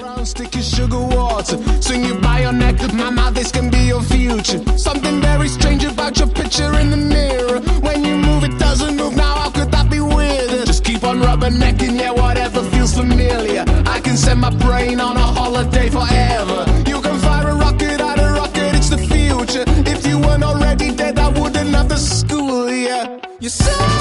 Brown sticky sugar water, swing you by your neck. Mama, this can be your future. Something very strange about your picture in the mirror. When you move, it doesn't move. Now, how could that be weird? Just keep on rubbernecking, yeah, whatever feels familiar. I can send my brain on a holiday forever. You can fire a rocket out a rocket, it's the future. If you weren't already dead, I wouldn't have the school, yeah. You say